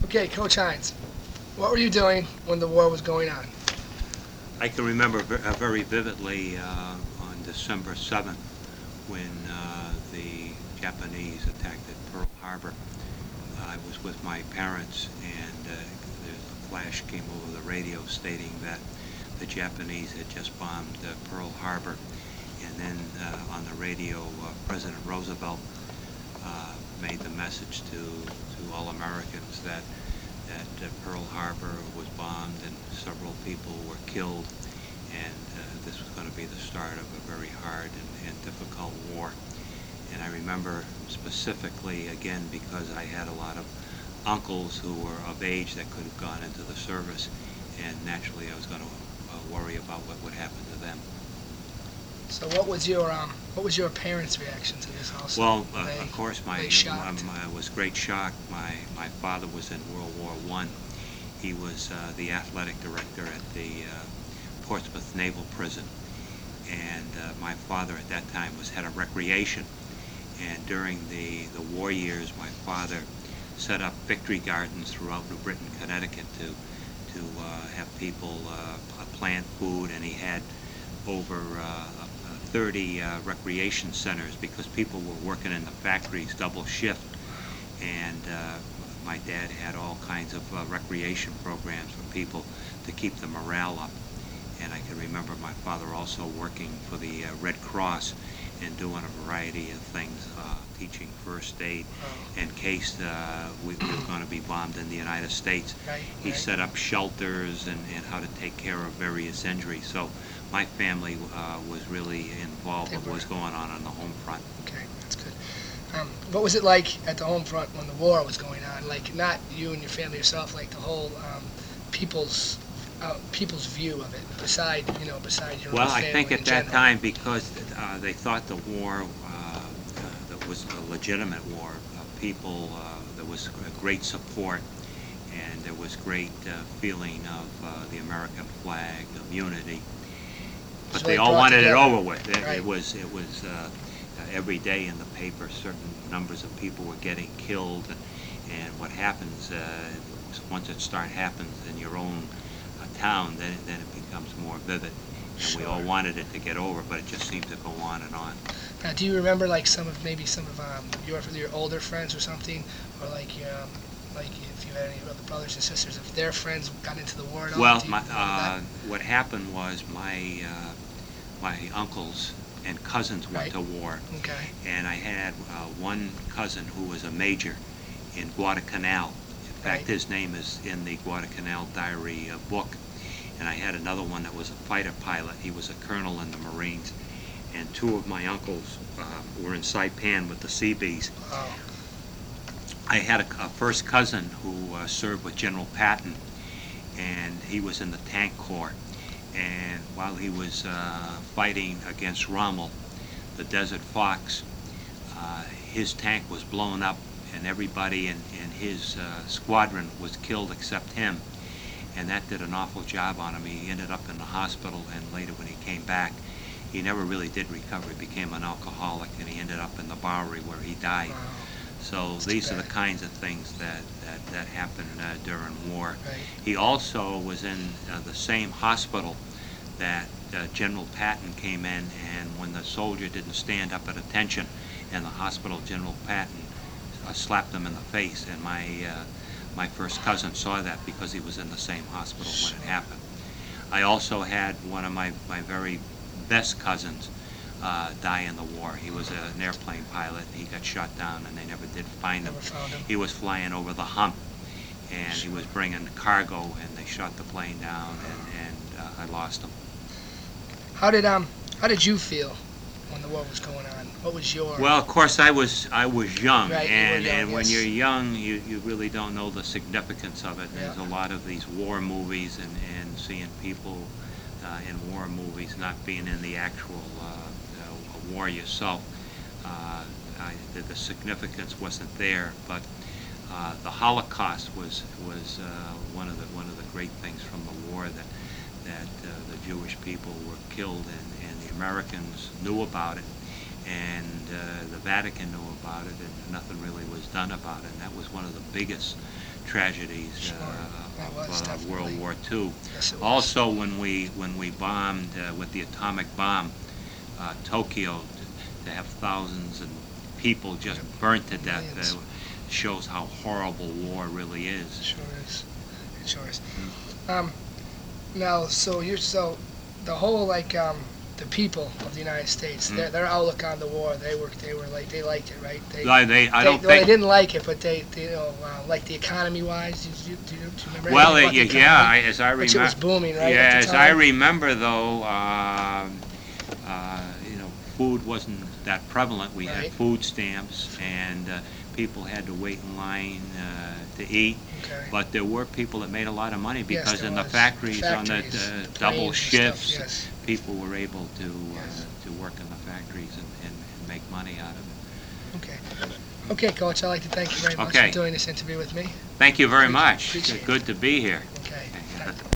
Okay, Coach Hines, what were you doing when the war was going on? I can remember very vividly on December 7th when the Japanese attacked at Pearl Harbor. I was with my parents, and there's a flash came over the radio stating that the Japanese had just bombed Pearl Harbor. And then on the radio, President Roosevelt made the message to all Americans that Pearl Harbor was bombed and several people were killed, and this was going to be the start of a very hard and difficult war. And I remember specifically, again, because I had a lot of uncles who were of age that could have gone into the service, and naturally I was going to worry about what would happen to them. So what was your parents' reaction to this also? Well, They, of course, they shocked. was great shock. My father was in World War I. He was the athletic director at the Portsmouth Naval Prison, and my father at that time was head of recreation. And during the war years, my father set up victory gardens throughout New Britain, Connecticut, to have people plant food, and he had over 30 recreation centers because people were working in the factories double shift, and my dad had all kinds of recreation programs for people to keep the morale up. And I can remember my father also working for the Red Cross and doing a variety of things, teaching first aid Oh, in case we were going to be bombed in the United States. right, He right. set up shelters and how to take care of various injuries. So my family was really involved They with were. what was going on the home front. Okay, that's good. What was it like at the home front when the war was going on? Like, not you and your family yourself, like the whole people's people's view of it, beside your Well, own I family think in at that general. time, because they thought the war that was a legitimate war, there was great support, and there was great feeling of the American flag, of unity. It's But they really all brought wanted it together. over with. Right. It was every day in the paper, certain numbers of people were getting killed, and what happens once it starts happens in your own town, then it becomes more vivid. And we all Sure. wanted it to get over, but it just seemed to go on and on. Now, do you remember like some of your older friends or something, or like if you had any other brothers and sisters, if their friends got into the war at all? Well, Do you remember that? what happened was my uncles and cousins went Right. to war, Okay. and I had one cousin who was a major in Guadalcanal. In fact, Right. his name is in the Guadalcanal Diary book. And I had another one that was a fighter pilot. He was a colonel in the Marines. And two of my uncles were in Saipan with the Seabees. Oh, I had a first cousin who served with General Patton, and he was in the Tank Corps. And while he was fighting against Rommel, the Desert Fox, his tank was blown up, and everybody in his squadron was killed except him. And that did an awful job on him. He ended up in the hospital, and later when he came back, he never really did recover. He became an alcoholic, and he ended up in the Bowery where he died. wow. So That's these too are the bad. kinds of things that happened during war. Right. He also was in the same hospital that General Patton came in, and when the soldier didn't stand up at attention in the hospital, General Patton slapped him in the face, and my first cousin saw that because he was in the same hospital when it Sure. happened. I also had one of my very best cousins die in the war. He was an airplane pilot. He got shot down, and they never did find him. Never found him. He was flying over the hump, and he was bringing cargo, and they shot the plane down, and I lost him. How did you feel when the war was going on? What was your Well, of course, I was young, Right, you were and young, when yes. you're young, you really don't know the significance of it. There's Yeah. a lot of these war movies, and seeing people in war movies not being in the actual war yourself. The significance wasn't there, but the Holocaust was one of the great things from the war, that the Jewish people were killed, and the Americans knew about it, and the Vatican knew about it, and nothing really was done about it. And that was one of the biggest tragedies Sure. That was of definitely. World War II. Yes, it was. Also, when we bombed with the atomic bomb Tokyo, to have thousands of people just burnt to death Millions. shows how horrible war really It is. sure is. It sure is. Now, so the whole the people of the United States, their outlook on the war, they liked it, right? I don't They think. didn't like it, but they like the economy wise. Do you remember? Well, anything about the yeah, economy? as I Which it was remember. booming, right? Yeah, at as the I time? remember, though, food wasn't that prevalent. We had Right. food stamps, and people had to wait in line to eat. Okay. But there were people that made a lot of money Yes, because there in the was. factories, on the Factories, the planes double and stuff, shifts, yes. people were able to Yes. to work in the factories and make money out of it. Okay. Okay, Coach. I'd like to thank you very much Okay. for doing this interview with me. Thank you very Appreciate- much. appreciate it. Good to be here.